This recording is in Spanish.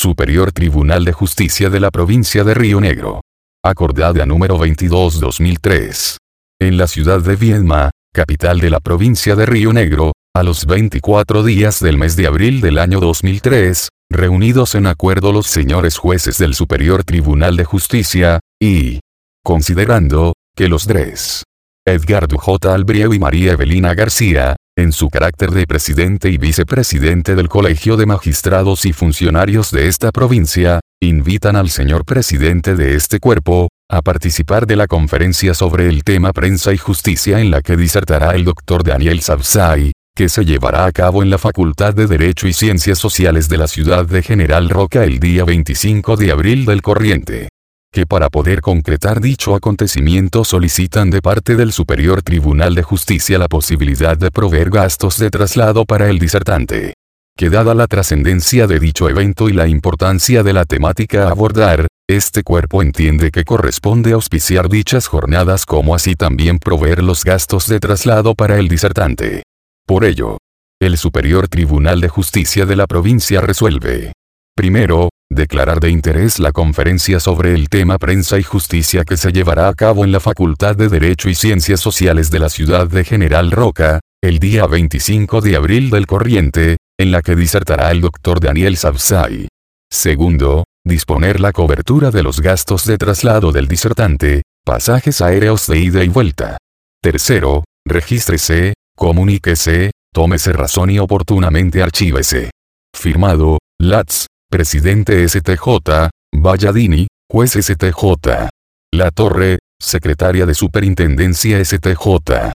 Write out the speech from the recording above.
Superior Tribunal de Justicia de la Provincia de Río Negro. Acordada número 22/2003. En la ciudad de Viedma, capital de la provincia de Río Negro, a los 24 días del mes de abril del año 2003, reunidos en acuerdo los señores jueces del Superior Tribunal de Justicia, y considerando que los Dres. Edgardo J. Albrieu y María Evelina García, en su carácter de presidente y vicepresidente del Colegio de Magistrados y Funcionarios de esta provincia, invitan al señor presidente de este cuerpo, a participar de la conferencia sobre el tema Prensa y Justicia en la que disertará el doctor Daniel Sabzai, que se llevará a cabo en la Facultad de Derecho y Ciencias Sociales de la ciudad de General Roca el día 25 de abril del corriente. Que para poder concretar dicho acontecimiento solicitan de parte del Superior Tribunal de Justicia la posibilidad de proveer gastos de traslado para el disertante. Que dada la trascendencia de dicho evento y la importancia de la temática a abordar, este cuerpo entiende que corresponde auspiciar dichas jornadas como así también proveer los gastos de traslado para el disertante. Por ello, el Superior Tribunal de Justicia de la provincia resuelve: primero, declarar de interés la conferencia sobre el tema Prensa y Justicia que se llevará a cabo en la Facultad de Derecho y Ciencias Sociales de la ciudad de General Roca, el día 25 de abril del corriente, en la que disertará el doctor Daniel Sabzai. Segundo, disponer la cobertura de los gastos de traslado del disertante, pasajes aéreos de ida y vuelta. Tercero, regístrese, comuníquese, tómese razón y oportunamente archívese. Firmado, Latz, Presidente STJ, Valladini, Juez STJ. La Torre, Secretaria de Superintendencia STJ.